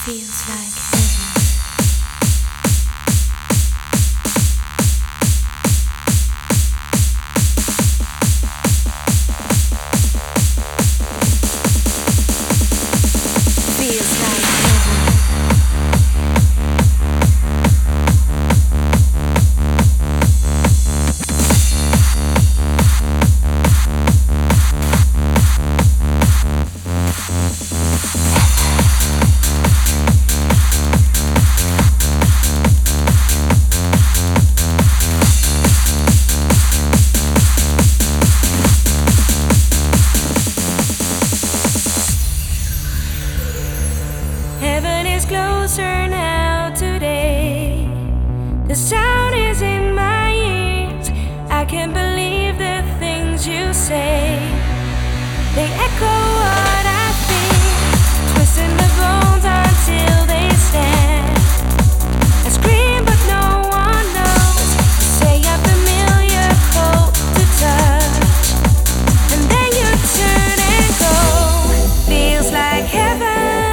feels like heaven. Feels like heaven. Heaven is closer now today. The sound is in my ears. I can't believe the things you say. They echo what I think, twisting the bones until they stand. I scream but no one knows. You say I'm familiar, cold to touch, and then you turn and go. Feels like heaven.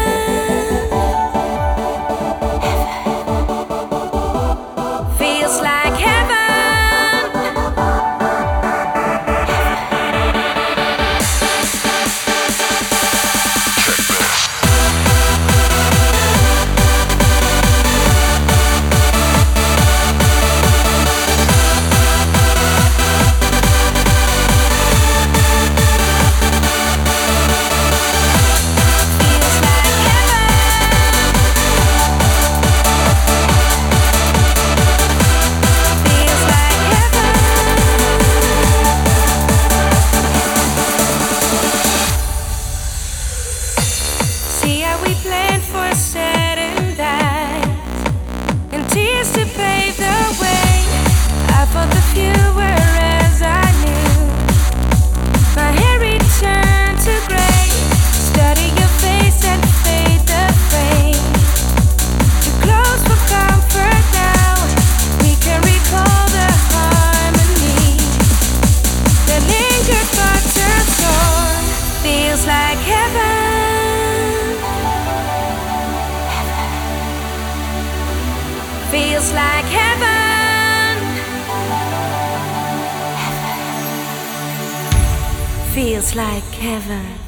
Feels like heaven. See how we planned for certain lies and tears to pave the way. I fought the fewer as I knew. My hair returned to gray. Study your face and fade the frame. Too close for comfort now. We can recall the harmony that lingered but turned torn. Feels like heaven. Feels like heaven. Feels like heaven.